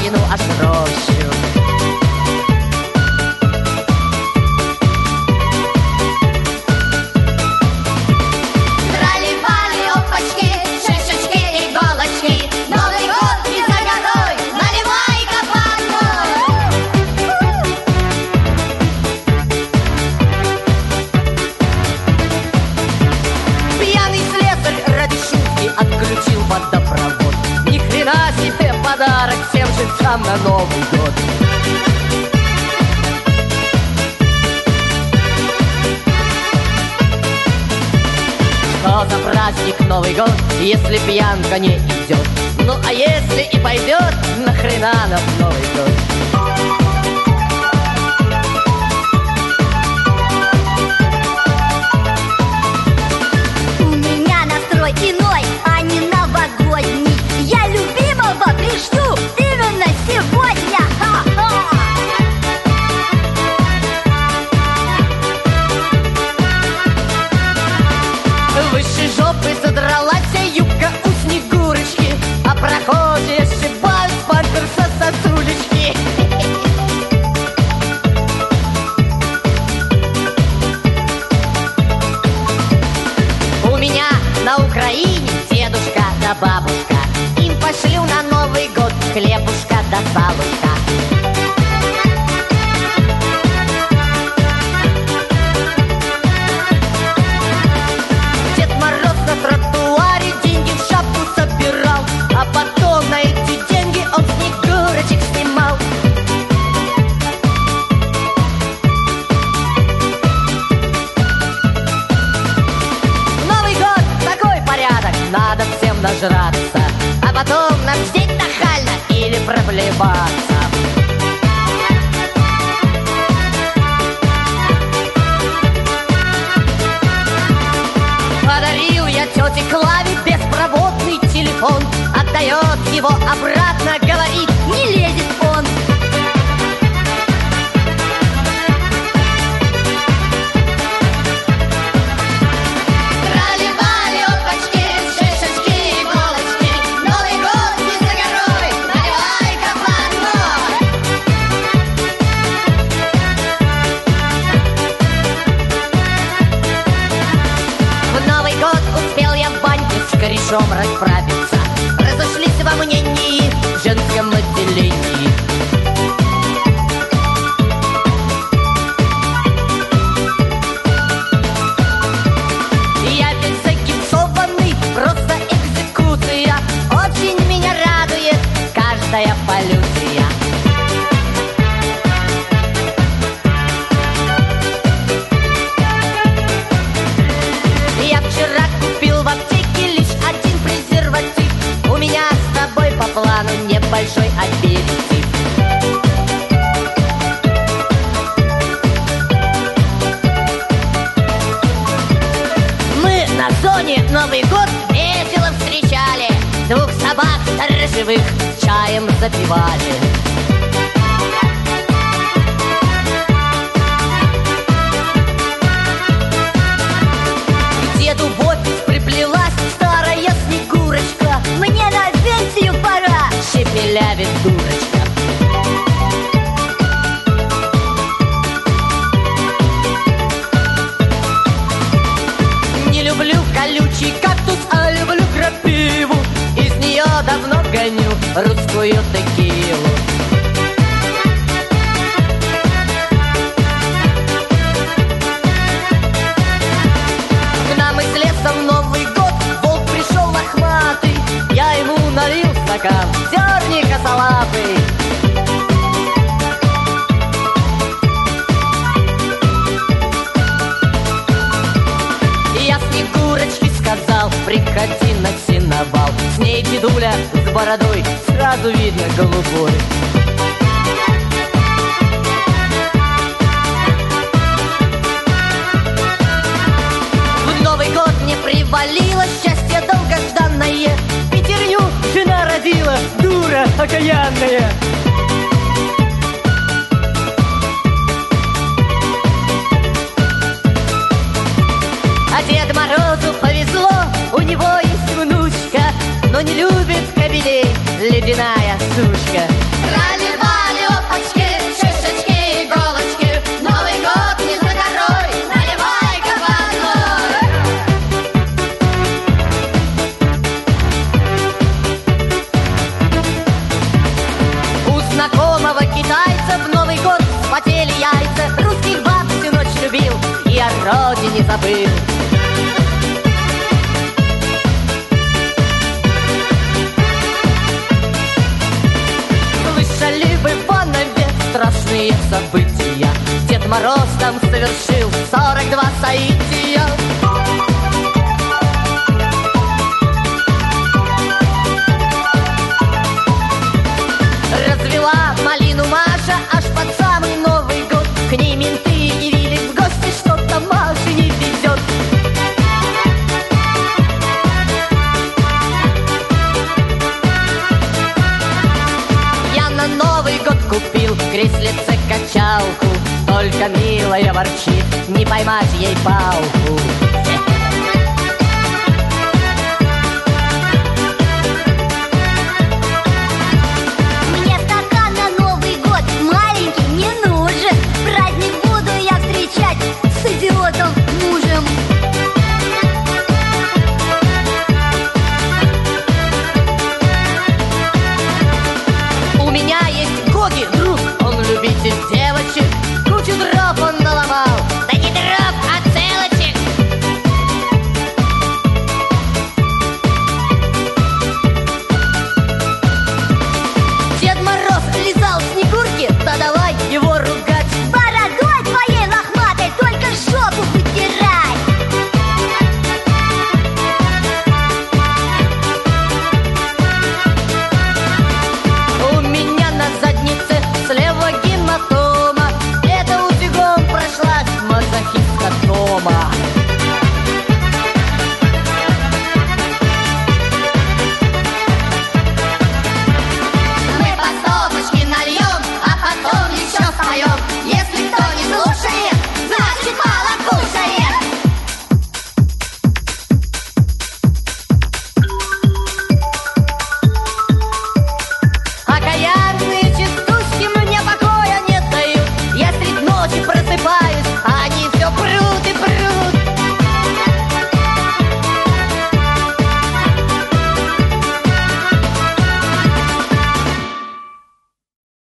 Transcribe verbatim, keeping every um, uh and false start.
Папину аж рощу. Отключил водопровод. Ни хрена себе подарок всем жильцам на Новый год. Что за праздник Новый год, если пьянка не идет? Ну а если и пойдет, нахрена нам Новый год? Иной, а не новогодний. Я любимого пришлю именно сегодня. Ха-ха! Выше жопы задралась юбка у Снегурочки, а прохожие сшибают с памперса сосулечки. У меня на Украине дедушка да бабушка, им пошлю на Новый год хлебушка да салушка. Дед Мороз на тротуаре деньги в шапку собирал, а потом на эти деньги он Снегурочек снимал. Новый год, такой порядок, надо всем нажраться, а потом надеть нахально или проблеваться. Подарил я тете Клаве беспроводный телефон, отдает его обратно, говорит, не лезет он. Корешом расправиться, разошлись во мнении в женском отделении. Я весь загипсованный, просто экзекуция. Очень меня радует каждая полюция. Я вчера купил в аптеке лишь один презерватив. У меня с тобой по плану небольшой аперитив. Мы на зоне Новый год весело встречали, двух собак сторожевых чаем запивали. К деду в офис приплелась старая Снегурочка. Мне на пенсию пора, шепелявит дурочка. Не люблю колючий кактус, а люблю крапиву. Из нее давно гоню русскую текилу. К нам из леса в Новый год волк пришел лохматый. Я ему налил стакан зерни косолапый. Я Снегурочке сказал, приходи на сеновал. С ней дедуля с бородой, сразу видно голубой. В Новый год мне привалило счастье долгожданное. Пятерню жена родила, дура окаянная. А Деду Морозу повезло, у него есть внучка, но не любит кобелей ледяная сучка. забыл. Слышали вы в Иванове страшные события? Дед Мороз там совершил сорок два соития. Развела малину Маша аж под самый Новый год. К ней менты явились в гости, что-то Маше не везет. Я на Новый год купил креслице качалку, только милая ворчит, не поймать ей палку.